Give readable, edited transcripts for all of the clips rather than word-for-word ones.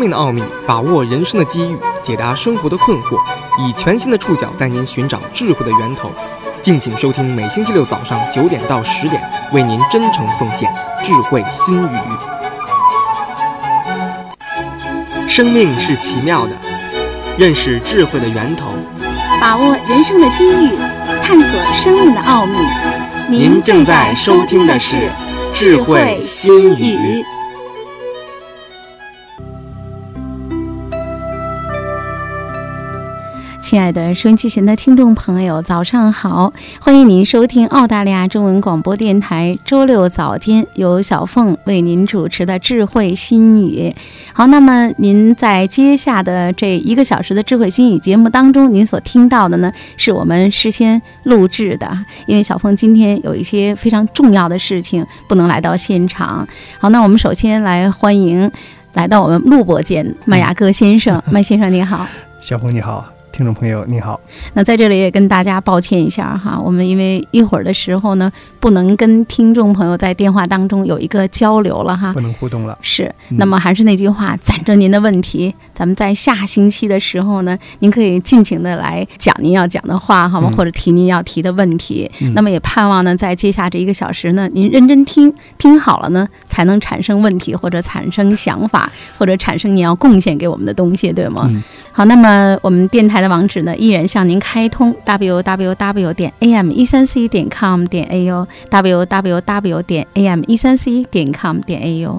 命的奥秘，把握人生的机遇，解答生活的困惑，以全新的触角带您寻找智慧的源头。敬请收听每星期六早上9点到10点，为您真诚奉献智慧心语。生命是奇妙的，认识智慧的源头， 把握人生的机遇，探索生命的奥秘。 您正在收听的是智慧心语。 亲爱的收音机前的听众朋友，早上好，欢迎您收听澳大利亚中文广播电台周六早间由小凤为您主持的智慧心语。好，那么您在接下的这1个小时的智慧心语节目当中，您所听到的呢，是我们事先录制的，因为小凤今天有一些非常重要的事情不能来到现场。好，那我们首先来欢迎来到我们录播间麦雅各先生。麦先生你好。 小凤你好，听众朋友你好。 那在这里也跟大家抱歉一下哈，我们因为一会儿的时候呢，不能跟听众朋友在电话当中有一个交流了哈， 不能互动了。 是，那么还是那句话，攒着您的问题，咱们在下星期的时候呢，您可以尽情的来讲您要讲的话好吗？或者提您要提的问题。那么也盼望呢，在接下这1个小时呢，您认真听好了呢，才能产生问题，或者产生想法，或者产生你要贡献给我们的东西，对吗？好，那么我们电台的网址呢，依然向您开通 www.am134.com.au www.am134.com.au。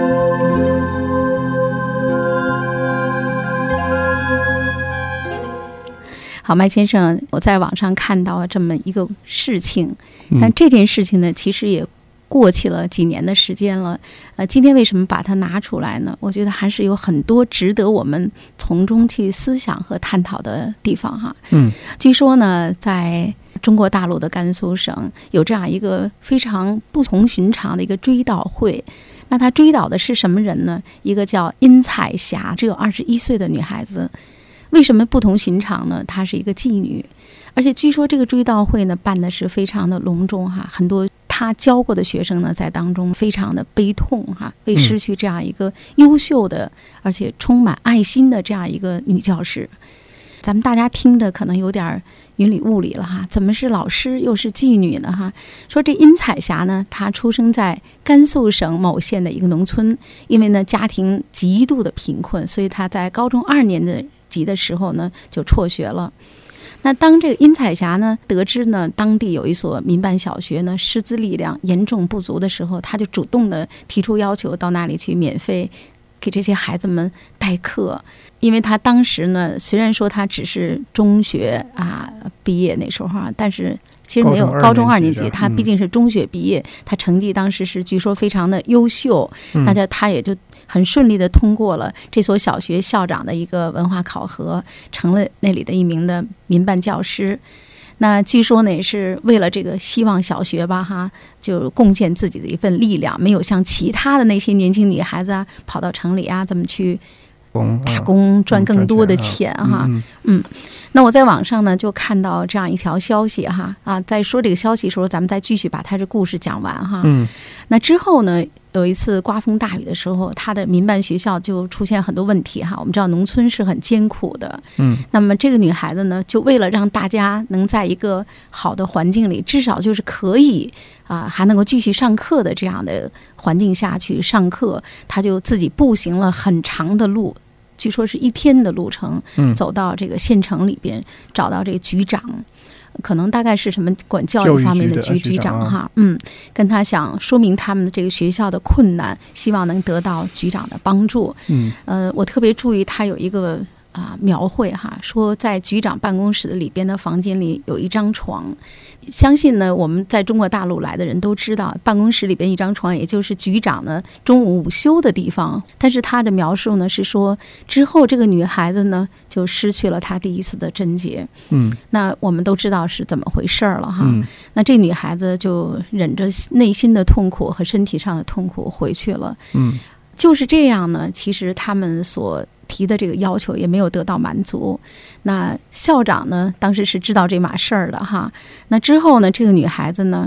好，麦先生，我在网上看到这么一个事情，但这件事情呢，其实也过去了几年的时间了。今天为什么把它拿出来呢？我觉得还是有很多值得我们从中去思想和探讨的地方哈。据说呢，在中国大陆的甘肃省有这样一个非常不同寻常的一个追悼会。那他追悼的是什么人呢？一个叫殷彩霞，只有21岁的女孩子。为什么不同寻常呢？她是一个妓女，而且据说这个追悼会呢办的是非常的隆重哈，很多他教过的学生呢在当中非常的悲痛哈，为失去这样一个优秀的而且充满爱心的这样一个女教师。咱们大家听着可能有点云里雾里了哈，怎么是老师又是妓女呢哈？说这殷彩霞呢，她出生在甘肃省某县的一个农村，因为呢家庭极度的贫困，所以她在高中2年级的时候呢就辍学了。那当这个殷彩霞呢得知呢当地有一所民办小学呢师资力量严重不足的时候，她就主动的提出要求到那里去免费给这些孩子们代课。因为她当时呢虽然说她只是中学毕业那时候但是其实没有高中2年级，她毕竟是中学毕业，她成绩当时是据说非常的优秀，大家她也就很顺利的通过了这所小学校长的一个文化考核，成了那里的一名的民办教师。那据说呢也是为了这个希望小学吧哈，就贡献自己的一份力量，没有像其他的那些年轻女孩子跑到城里这么去打工赚更多的钱哈。那我在网上呢就看到这样一条消息哈在说这个消息的时候，咱们再继续把他这故事讲完哈。那之后呢，有一次刮风大雨的时候，他的民办学校就出现很多问题哈。我们知道农村是很艰苦的，那么这个女孩子呢，就为了让大家能在一个好的环境里，至少就是可以还能够继续上课的这样的环境下去上课，她就自己步行了很长的路，据说是1天的路程，走到这个县城里边，找到这个局长，可能大概是什么管教育方面的局长哈，跟他想说明他们这个学校的困难，希望能得到局长的帮助。我特别注意他有一个描绘哈，说在局长办公室的里边的房间里有一张床。相信呢我们在中国大陆来的人都知道，办公室里边一张床也就是局长呢中午午休的地方。但是他的描述呢是说，之后这个女孩子呢就失去了她第一次的贞洁。那我们都知道是怎么回事了哈。那这女孩子就忍着内心的痛苦和身体上的痛苦回去了。就是这样呢，其实他们所提的这个要求也没有得到满足。那校长呢当时是知道这码事儿的哈。那之后呢，这个女孩子呢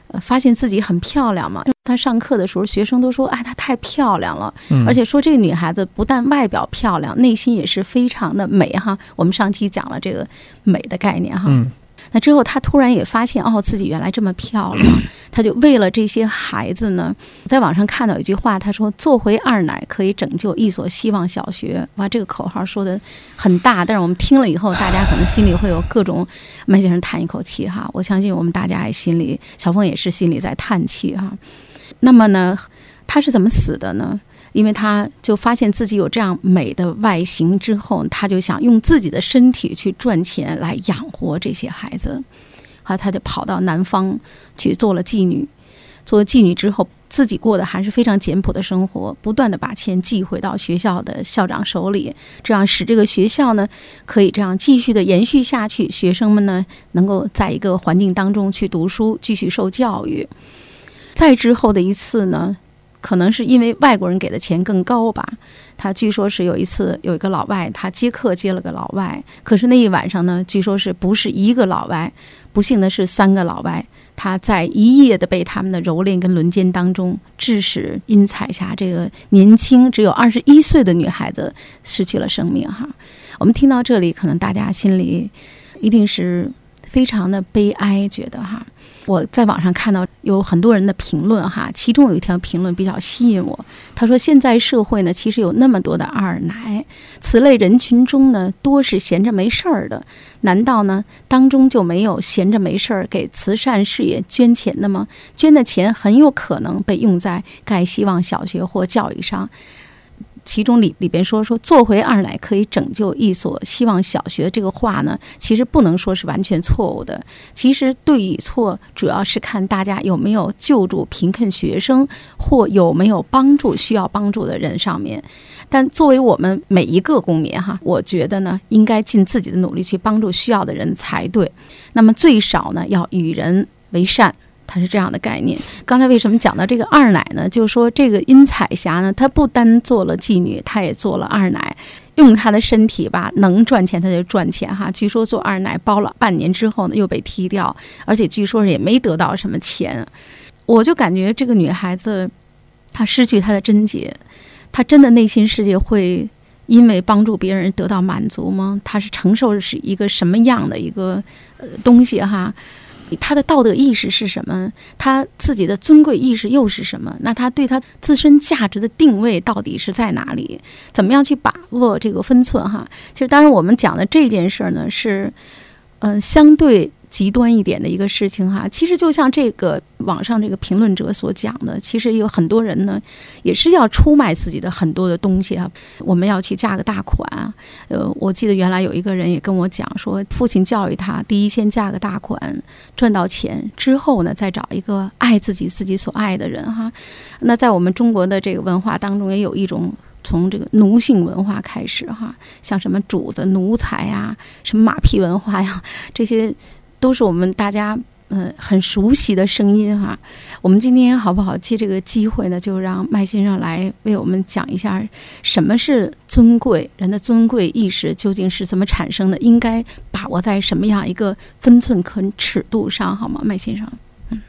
发现自己很漂亮嘛。她上课的时候，学生都说：“哎，她太漂亮了。”而且说这个女孩子不但外表漂亮，内心也是非常的美哈。我们上期讲了这个美的概念哈。那之后，她突然也发现自己原来这么漂亮。她就为了这些孩子呢，在网上看到一句话，她说：“做回二奶可以拯救一所希望小学。”哇，这个口号说的很大，但是我们听了以后，大家可能心里会有各种。麦先生叹一口气哈，我相信我们大家也心里，小凤也是心里在叹气哈。那么呢，他是怎么死的呢？因为他就发现自己有这样美的外形之后，他就想用自己的身体去赚钱来养活这些孩子。他就跑到南方去做了妓女。做妓女之后，自己过的还是非常简朴的生活，不断的把钱寄回到学校的校长手里，这样使这个学校呢可以这样继续的延续下去，学生们呢能够在一个环境当中去读书，继续受教育。再之后的一次呢，可能是因为外国人给的钱更高吧，他据说是有一次有一个老外，他接客接了个老外，可是那一晚上呢，据说是不是一个老外，不幸的是3个老外，他在一夜的被他们的蹂躏跟轮奸当中，致使殷彩霞这个年轻只有21岁的女孩子失去了生命哈。我们听到这里，可能大家心里一定是非常的悲哀，觉得哈。我在网上看到有很多人的评论哈，其中有一条评论比较吸引我。他说：“现在社会呢，其实有那么多的二奶，此类人群中呢，多是闲着没事儿的。难道呢，当中就没有闲着没事儿给慈善事业捐钱的吗？捐的钱很有可能被用在盖希望小学或教育上。”其中里边说做回二奶可以拯救一所希望小学，这个话呢，其实不能说是完全错误的。其实对与错，主要是看大家有没有救助贫困学生，或有没有帮助需要帮助的人上面。但作为我们每一个公民哈，我觉得呢，应该尽自己的努力去帮助需要的人才对。那么最少呢，要与人为善。它是这样的概念。刚才为什么讲到这个二奶呢？就是说这个殷彩霞呢，她不单做了妓女，她也做了二奶，用她的身体吧，能赚钱她就赚钱哈。据说做二奶包了半年之后呢，又被踢掉，而且据说也没得到什么钱。我就感觉这个女孩子，她失去她的贞洁，她真的内心世界会因为帮助别人得到满足吗？她是承受的是一个什么样的一个东西哈？他的道德意识是什么？他自己的尊贵意识又是什么？那他对他自身价值的定位到底是在哪里？怎么样去把握这个分寸哈？其实当然我们讲的这件事呢是相对极端一点的一个事情哈。其实就像这个网上这个评论者所讲的，其实有很多人呢也是要出卖自己的很多的东西啊。我们要去嫁个大款啊，我记得原来有一个人也跟我讲说，父亲教育他，第一先嫁个大款，赚到钱之后呢，再找一个爱自己所爱的人哈。那在我们中国的这个文化当中，也有一种从这个奴性文化开始哈，像什么主子奴才呀，什么马屁文化呀，这些都是我们大家很熟悉的声音哈。我们今天好不好借这个机会呢，就让麦先生来为我们讲一下什么是尊贵，人的尊贵意识究竟是怎么产生的，应该把握在什么样一个分寸和尺度上，好吗，麦先生？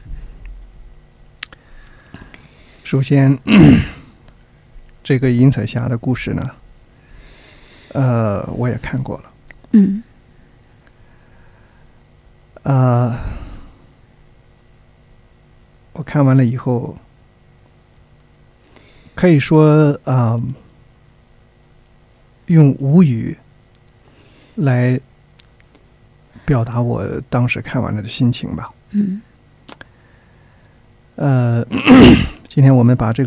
首先这个殷彩霞的故事呢，我也看过了。我看完了以后，可以说用无语来表达我当时看完了的心情吧。今天我们把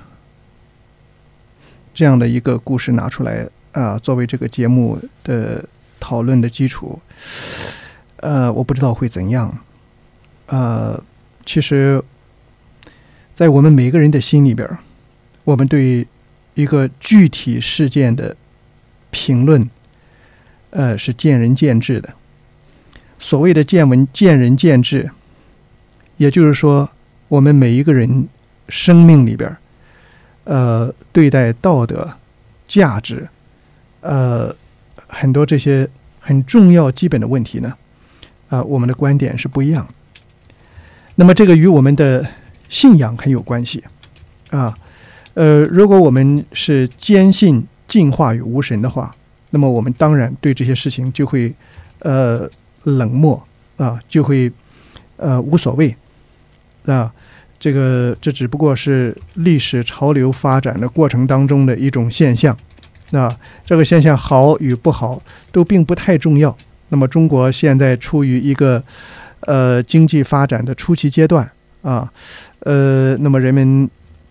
这样的一个故事拿出来作为这个节目的讨论的基础，我不知道会怎样。其实在我们每个人的心里边，我们对一个具体事件的评论是见仁见智的。所谓的见仁见智，也就是说我们每一个人生命里边对待道德价值很多这些很重要基本的问题呢，我们的观点是不一样。 那么这个与我们的信仰很有关系啊。如果我们是坚信进化与无神的话，那么我们当然对这些事情就会冷漠啊，就会无所谓啊。这只不过是历史潮流发展的过程当中的一种现象啊。这个现象好与不好都并不太重要。那么中国现在处于一个经济发展的初期阶段啊，那么人们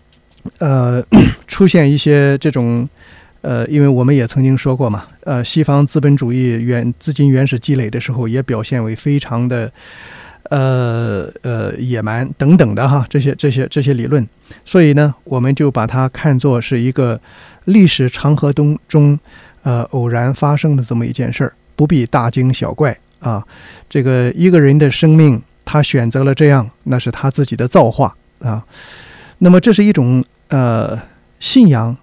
出现一些这种因为我们也曾经说过嘛，西方资本主义资金原始积累的时候，也表现为非常的野蛮等等的哈，这些理论。所以呢，我们就把它看作是一个历史长河中偶然发生的这么一件事儿，不必大惊小怪啊。这个一个人的生命，他选择了这样，那是他自己的造化啊。那么这是一种信仰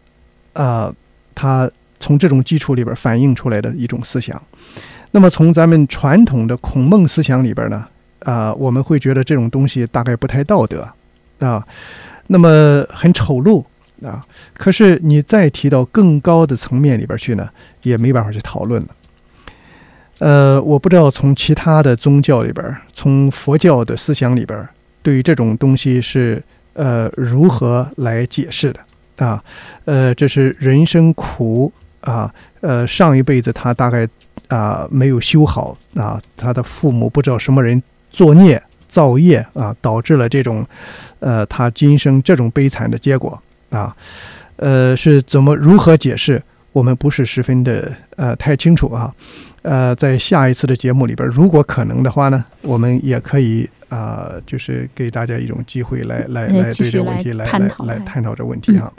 它从这种基础里边反映出来的一种思想。那么从咱们传统的孔孟思想里边呢，我们会觉得这种东西大概不太道德啊，那么很丑陋啊。可是你再提到更高的层面里边去呢，也没办法去讨论了。我不知道从其他的宗教里边，从佛教的思想里边，对于这种东西是如何来解释的啊？这是人生苦啊，上一辈子他大概没有修好啊，他的父母不知道什么人作孽造业啊，导致了这种他今生这种悲惨的结果啊。是如何解释？我们不是十分的太清楚啊。在下一次的节目里边，如果可能的话呢，我们也可以就是给大家一种机会来对这个问题来探讨这个问题啊。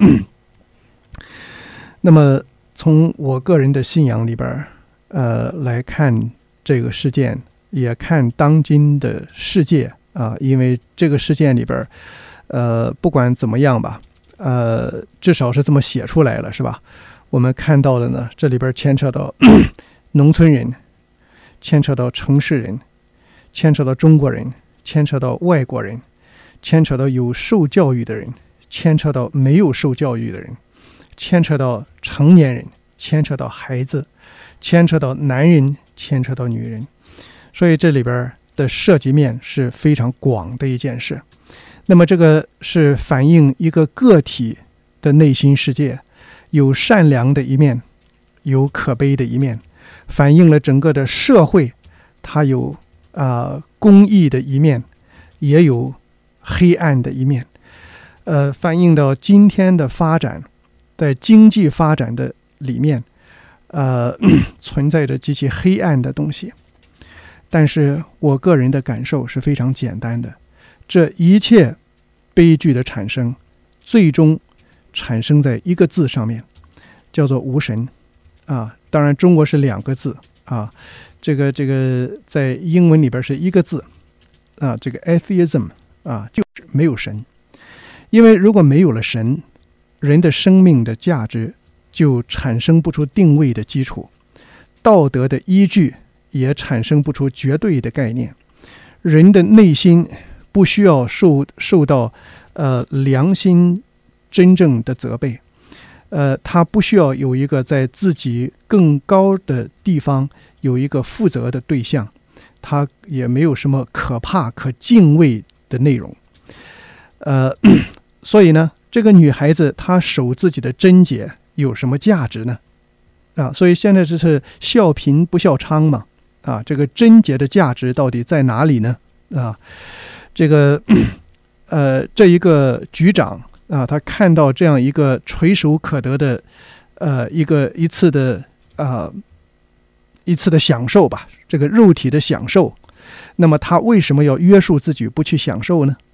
那么从我个人的信仰里边来看这个事件，也看当今的世界啊，因为这个事件里边不管怎么样吧，至少是这么写出来了，是吧？我们看到的呢，这里边牵扯到农村人，牵扯到城市人，牵扯到中国人，牵扯到外国人，牵扯到有受教育的人，牵扯到没有受教育的人，牵扯到成年人，牵扯到孩子，牵扯到男人，牵扯到女人。所以这里边的涉及面是非常广的一件事。那么这个是反映一个个体的内心世界，有善良的一面，有可悲的一面，反映了整个的社会，它有公益的一面，也有黑暗的一面。反映到今天的发展，在经济发展的里面存在着极其黑暗的东西。但是我个人的感受是非常简单的，这一切悲剧的产生最终产生在一个字上面，叫做无神啊。当然中国是2个字啊，这个在英文里边是1个字啊，这个 atheism 啊，就是没有神。因为如果没有了神，人的生命的价值就产生不出定位的基础，道德的依据也产生不出绝对的概念，人的内心不需要受到良心真正的责备，他不需要有一个在自己更高的地方有一个负责的对象，他也没有什么可怕可敬畏的内容。所以呢，这个女孩子她守自己的贞洁有什么价值呢？所以现在这是笑贫不笑娼嘛。这个贞洁的价值到底在哪里呢？这个这一个局长他看到这样一个垂手可得的一次的享受吧，这个肉体的享受，那么他为什么要约束自己不去享受呢？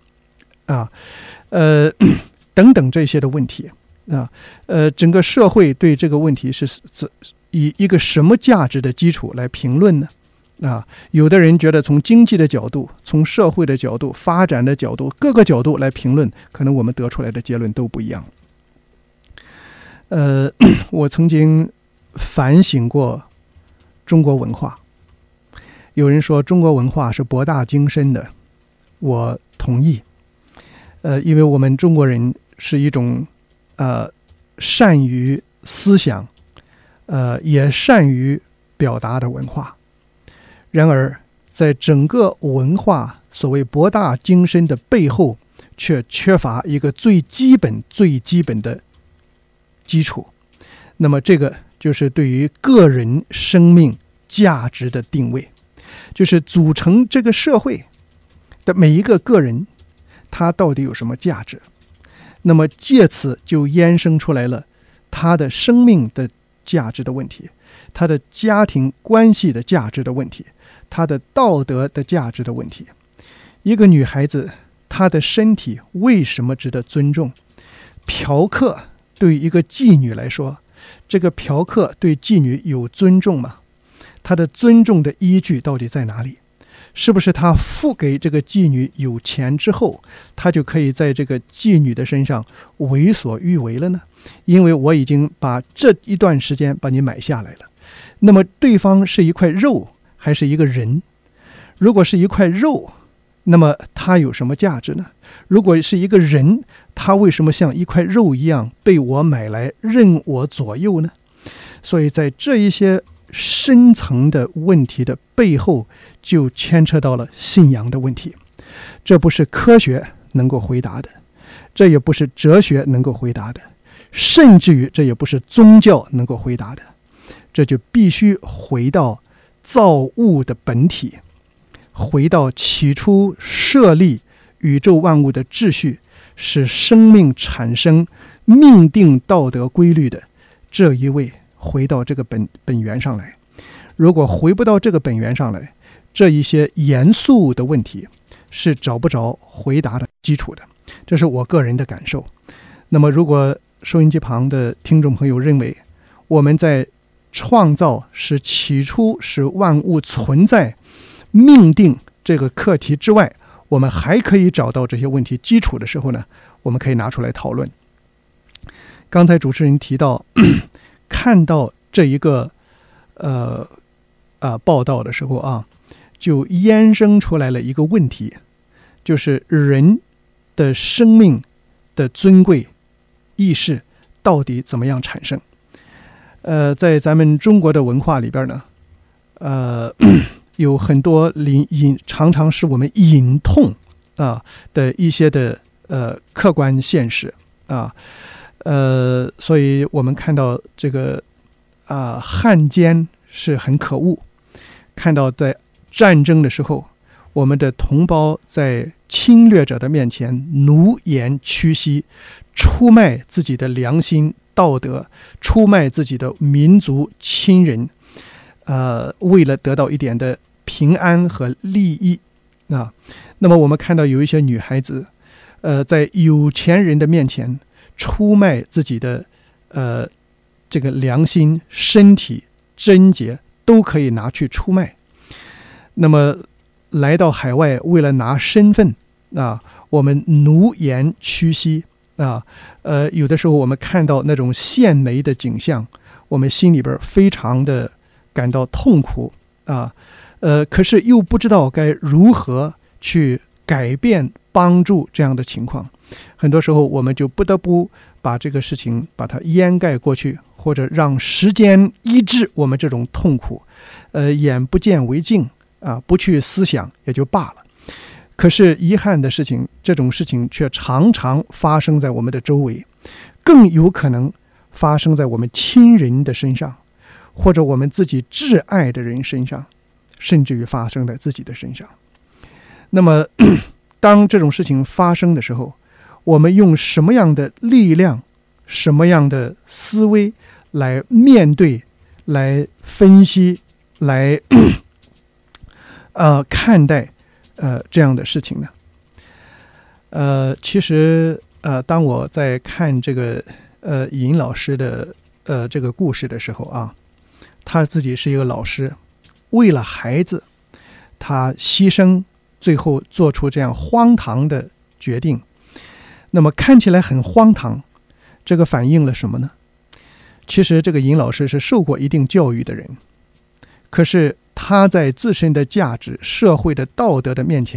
等等这些的问题整个社会对这个问题是以一个什么价值的基础来评论呢？有的人觉得从经济的角度，从社会的角度，发展的角度，各个角度来评论，可能我们得出来的结论都不一样。我曾经反省过中国文化，有人说中国文化是博大精深的， 我同意。因为我们中国人是一种善于思想，也善于表达的文化。然而，在整个文化所谓博大精深的背后，却缺乏一个最基本的基础。那么，这个就是对于个人生命价值的定位，就是组成这个社会的每一个个人，他到底有什么价值？那么借此就衍生出来了他的生命的价值的问题，他的家庭关系的价值的问题，他的道德的价值的问题。一个女孩子，她的身体为什么值得尊重？嫖客对于一个妓女来说，这个嫖客对妓女有尊重吗？他的尊重的依据到底在哪里？是不是他付给这个妓女有钱之后，他就可以在这个妓女的身上为所欲为了呢？因为我已经把这一段时间把你买下来了。那么对方是一块肉还是一个人？如果是一块肉，那么他有什么价值呢？如果是一个人，他为什么像一块肉一样被我买来任我左右呢？所以在这一些深层的问题的背后，就牵扯到了信仰的问题。这不是科学能够回答的，这也不是哲学能够回答的，甚至于这也不是宗教能够回答的。这就必须回到造物的本体，回到起初设立宇宙万物的秩序，使生命产生命定道德规律的这一位，回到这个本源上来。如果回不到这个本源上来，这一些严肃的问题是找不着回答的基础的，这是我个人的感受。那么如果收音机旁的听众朋友认为我们在创造是起初使万物存在命定这个课题之外，我们还可以找到这些问题基础的时候呢，我们可以拿出来讨论。刚才主持人提到看到这一个报道的时候啊，就衍生出来了一个问题，就是人的生命的尊贵意识到底怎么样产生？在咱们中国的文化里边呢，有很多常常使我们隐痛的一些的客观现实啊，所以我们看到这个汉奸是很可恶，看到在战争的时候，我们的同胞在侵略者的面前奴颜屈膝，出卖自己的良心道德，出卖自己的民族亲人，为了得到一点的平安和利益啊。那么我们看到有一些女孩子在有钱人的面前出卖自己的这个良心、身体、贞洁都可以拿去出卖。那么来到海外，为了拿身份我们奴颜屈膝有的时候我们看到那种献媚的景象，我们心里边非常的感到痛苦可是又不知道该如何去改变帮助这样的情况。很多时候我们就不得不把这个事情把它掩盖过去，或者让时间医治我们这种痛苦，眼不见为净不去思想也就罢了。可是遗憾的事情，这种事情却常常发生在我们的周围，更有可能发生在我们亲人的身上，或者我们自己挚爱的人身上，甚至于发生在自己的身上。那么当这种事情发生的时候，我们用什么样的力量，什么样的思维来面对，来分析，来看待这样的事情呢？其实当我在看这个尹老师的这个故事的时候他自己是一个老师，为了孩子他牺牲，最后做出这样荒唐的决定。那么看起来很荒唐，这个反映了什么呢？其实这个尹老师是受过一定教育的人，可是他在自身的价值、社会的道德的面前，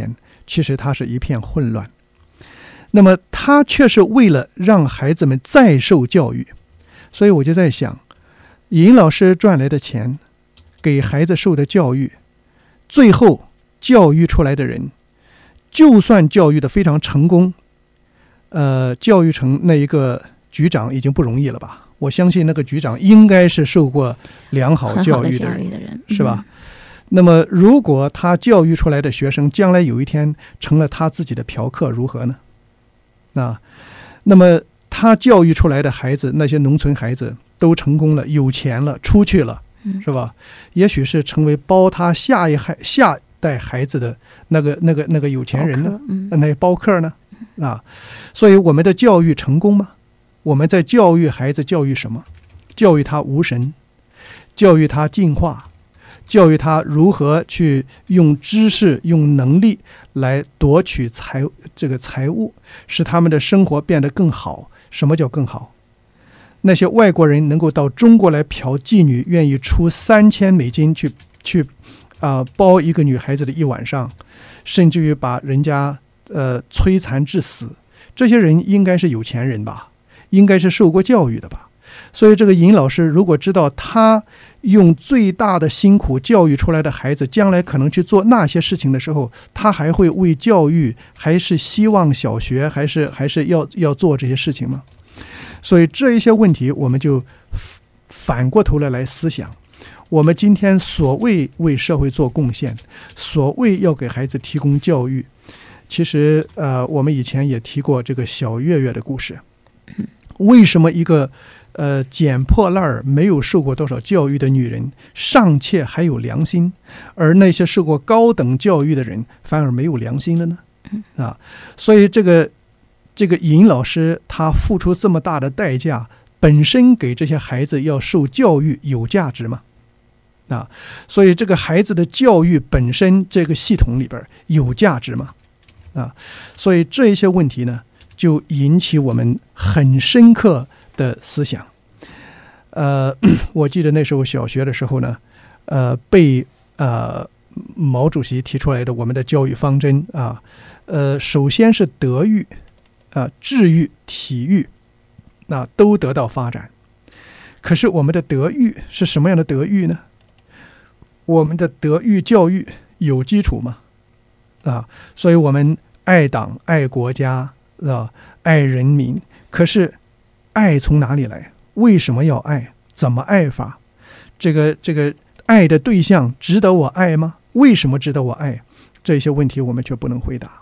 其实它是一片混乱。那么他却是为了让孩子们再受教育，所以我就在想，尹老师赚来的钱，给孩子受的教育，最后教育出来的人，就算教育的非常成功，教育成那一个局长已经不容易了吧？我相信那个局长应该是受过良好教育的人，是吧？那么如果他教育出来的学生将来有一天成了他自己的嫖客，如何呢？那么他教育出来的孩子，那些农村孩子都成功了，有钱了，出去了，是吧？也许是成为包他下代孩子的那个有钱人呢，那包客呢？所以我们的教育成功吗？我们在教育孩子，教育什么？教育他无神，教育他进化，教育他如何去用知识、用能力来夺取财物，使他们的生活变得更好。什么叫更好？那些外国人能够到中国来嫖妓女，愿意出$3000去包一个女孩子的一晚上，甚至于把人家摧残致死，这些人应该是有钱人吧，应该是受过教育的吧。所以这个尹老师如果知道他用最大的辛苦教育出来的孩子将来可能去做那些事情的时候，他还会为教育，还是希望小学，还是要做这些事情吗？所以这一些问题我们就反过头来思想，我们今天所谓为社会做贡献，所谓要给孩子提供教育，其实我们以前也提过这个小月月的故事。为什么一个捡破烂没有受过多少教育的女人尚且还有良心，而那些受过高等教育的人反而没有良心了呢？所以这个尹老师他付出这么大的代价，本身给这些孩子要受教育有价值吗？所以这个孩子的教育本身这个系统里边有价值吗？所以这一些问题呢，就引起我们很深刻的思想。我记得那时候小学的时候呢，被毛主席提出来的我们的教育方针首先是德育智育、体育都得到发展。可是我们的德育是什么样的德育呢？我们的德育教育有基础吗？所以我们爱党、爱国家爱人民，可是爱从哪里来？为什么要爱？怎么爱法？这个爱的对象值得我爱吗？为什么值得我爱？这些问题我们却不能回答。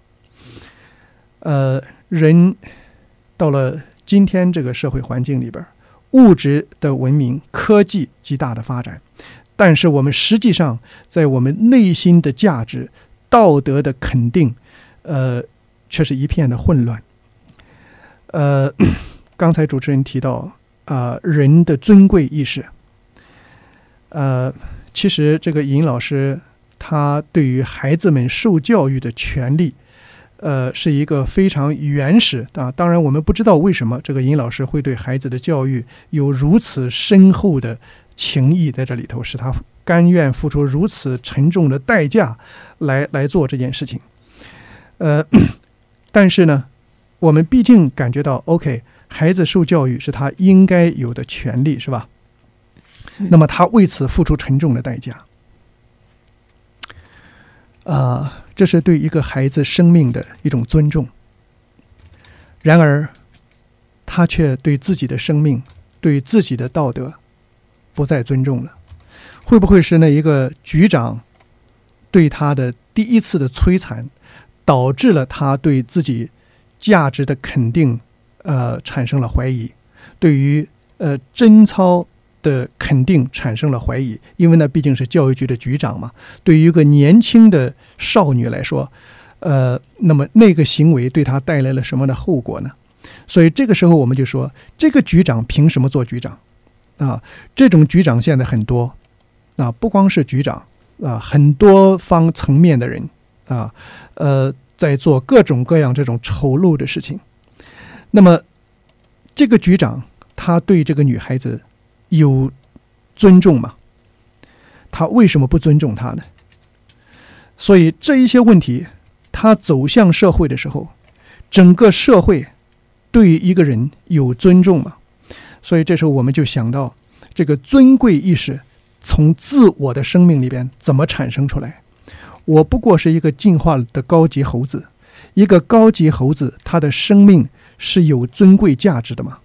人到了今天这个社会环境里边，物质的文明、科技极大的发展，但是我们实际上在我们内心的价值、道德的肯定却是一片的混乱。刚才主持人提到人的尊贵意识，其实这个尹老师他对于孩子们受教育的权利是一个非常原始当然我们不知道为什么这个尹老师会对孩子的教育有如此深厚的情谊在这里头，使他甘愿付出如此沉重的代价来做这件事情。但是呢，我们毕竟感觉到 OK， 孩子受教育是他应该有的权利，是吧？那么他为此付出沉重的代价，这是对一个孩子生命的一种尊重。然而他却对自己的生命、对自己的道德不再尊重了。会不会是那一个局长对他的第一次的摧残，导致了他对自己价值的肯定产生了怀疑，对于贞操的肯定产生了怀疑？因为呢毕竟是教育局的局长嘛，对于一个年轻的少女来说，那么那个行为对她带来了什么的后果呢？所以这个时候我们就说，这个局长凭什么做局长这种局长现在很多不光是局长很多方层面的人在做各种各样这种丑陋的事情。那么这个局长他对这个女孩子有尊重吗？他为什么不尊重她呢？所以这一些问题他走向社会的时候，整个社会对于一个人有尊重吗？所以这时候我们就想到这个尊贵意识从自我的生命里边怎么产生出来。我不过是一个进化的高级猴子，一个高级猴子他的生命是有尊贵价值的吗？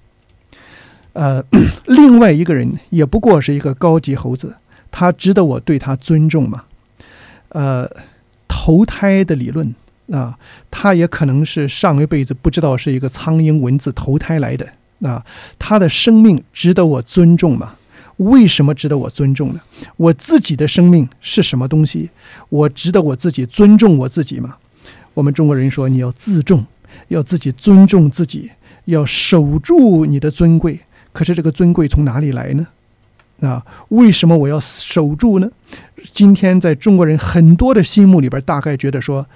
另外一个人也不过是一个高级猴子，他值得我对他尊重吗？投胎的理论啊，他也可能是上一辈子不知道是一个苍蝇蚊子投胎来的啊，他的生命值得我尊重吗？为什么值得我尊重呢？我自己的生命是什么东西？我值得我自己尊重我自己吗？我们中国人说你要自重，要自己尊重自己，要守住你的尊贵。可是这个尊贵从哪里来呢？为什么我要守住呢？今天在中国人很多的心目里边，大概觉得说，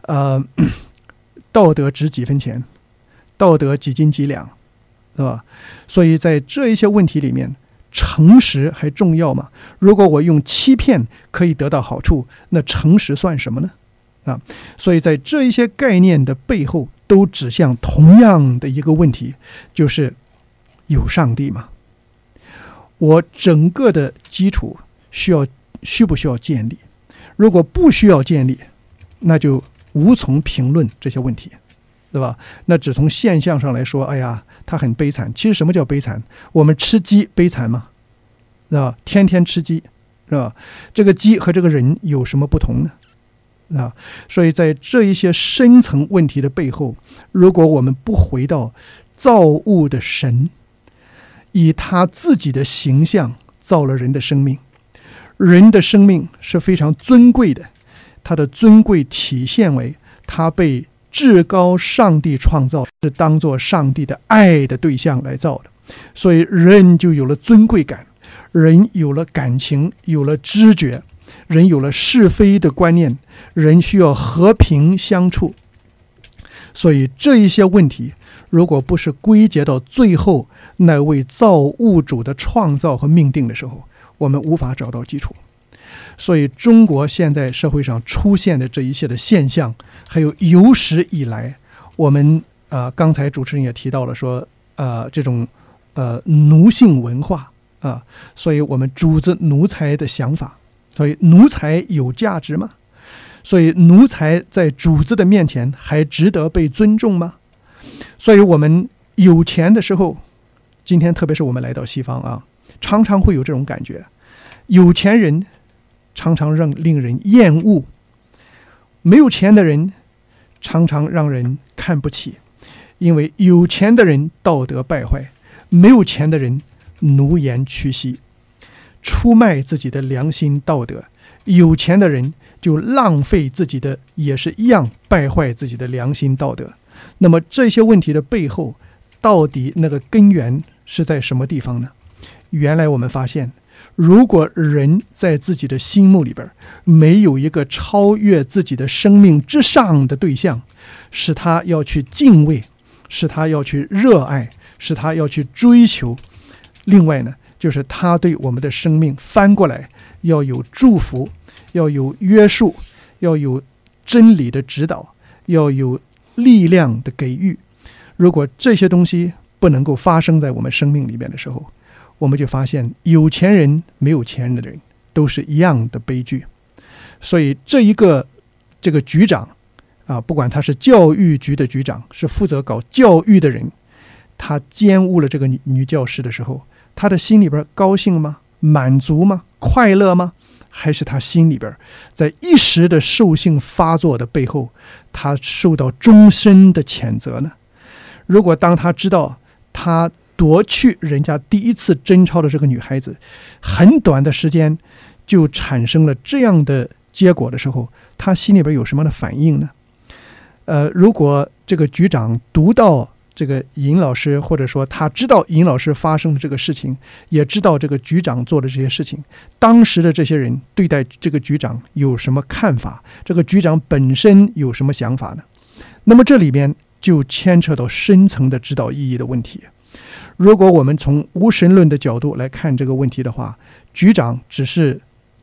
道德值几分钱，道德几斤几两，是吧？所以在这一些问题里面，诚实还重要吗？如果我用欺骗可以得到好处，那诚实算什么呢？所以在这一些概念的背后，都指向同样的一个问题，就是有上帝吗？我整个的基础需不需要建立？如果不需要建立，那就无从评论这些问题，对吧？那只从现象上来说，哎呀，他很悲惨。其实什么叫悲惨？我们吃鸡悲惨吗？是吧？天天吃鸡，是吧？这个鸡和这个人有什么不同呢？所以在这一些深层问题的背后，如果我们不回到造物的神，以他自己的形象造了人的生命，人的生命是非常尊贵的，他的尊贵体现为他被至高上帝创造，是当作上帝的爱的对象来造的，所以人就有了尊贵感，人有了感情，有了知觉，人有了是非的观念，人需要和平相处。所以这一些问题如果不是归结到最后那位造物主的创造和命定的时候，我们无法找到基础。所以中国现在社会上出现的这一切的现象，还有有史以来我们刚才主持人也提到了说这种奴性文化所以我们主子奴才的想法，所以奴才有价值吗？所以奴才在主子的面前还值得被尊重吗？所以我们有钱的时候，今天特别是我们来到西方常常会有这种感觉，有钱人常常令人厌恶，没有钱的人常常让人看不起，因为有钱的人道德败坏，没有钱的人奴颜屈膝，出卖自己的良心道德，有钱的人就浪费自己的，也是一样败坏自己的良心道德。那么这些问题的背后，到底那个根源是在什么地方呢？原来我们发现，如果人在自己的心目里边没有一个超越自己的生命之上的对象，使他要去敬畏，使他要去热爱，使他要去追求。另外呢，就是他对我们的生命翻过来要有祝福，要有约束，要有真理的指导，要有力量的给予。如果这些东西不能够发生在我们生命里面的时候，我们就发现有钱人没有钱人的人都是一样的悲剧。所以这个局长不管他是教育局的局长，是负责搞教育的人，他奸污了这个女教师的时候，他的心里边高兴吗？满足吗？快乐吗？还是他心里边在一时的兽性发作的背后，他受到终身的谴责呢？如果当他知道他夺去人家第一次贞操的这个女孩子，很短的时间就产生了这样的结果的时候，他心里边有什么样的反应呢？如果这个局长读到这个尹老师，或者说他知道尹老师发生的这个事情，也知道这个局长做的这些事情，当时的这些人对待这个局长有什么看法？这个局长本身有什么想法呢？那么这里边就牵扯到深层的指导意义的问题。如果我们从无神论的角度来看这个问题的话，局长只是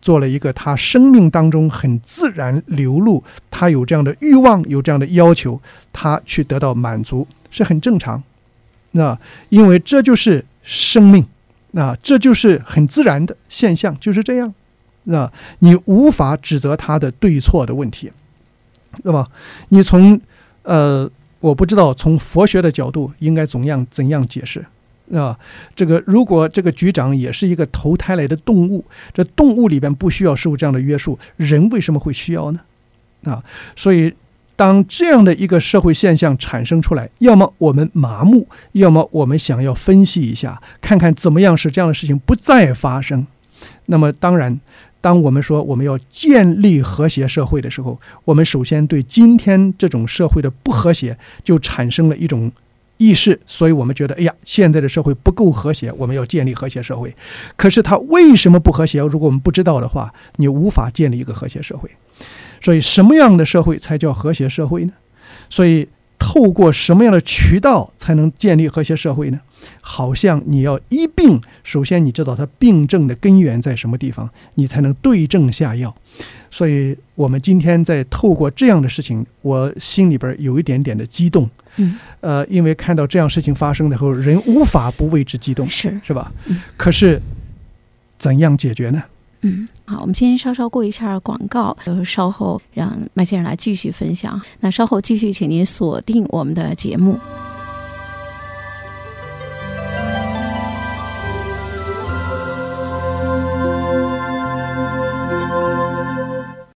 做了一个他生命当中很自然流露，他有这样的欲望，有这样的要求，他去得到满足是很正常。那因为这就是生命，那这就是很自然的现象，就是这样。那你无法指责他的对错的问题，对吧？你从我不知道从佛学的角度应该怎样解释啊？这个如果这个局长也是一个投胎来的动物，这动物里边不需要受这样的约束，人为什么会需要呢？啊，所以当这样的一个社会现象产生出来，要么我们麻木，要么我们想要分析一下，看看怎么样使这样的事情不再发生。那么当然，当我们说我们要建立和谐社会的时候，我们首先对今天这种社会的不和谐就产生了一种意识，所以我们觉得，哎呀，现在的社会不够和谐，我们要建立和谐社会。可是它为什么不和谐？如果我们不知道的话，你无法建立一个和谐社会。所以什么样的社会才叫和谐社会呢？所以透过什么样的渠道才能建立和谐社会呢？好像你要医病，首先你知道它病症的根源在什么地方，你才能对症下药。所以我们今天在透过这样的事情，我心里边有一点点的激动。因为看到这样事情发生的时候，人无法不为之激动，是吧？可是怎样解决呢？ 好，我们先稍稍过一下广告，稍后让麦先生来继续分享。那稍后继续，请您锁定我们的节目。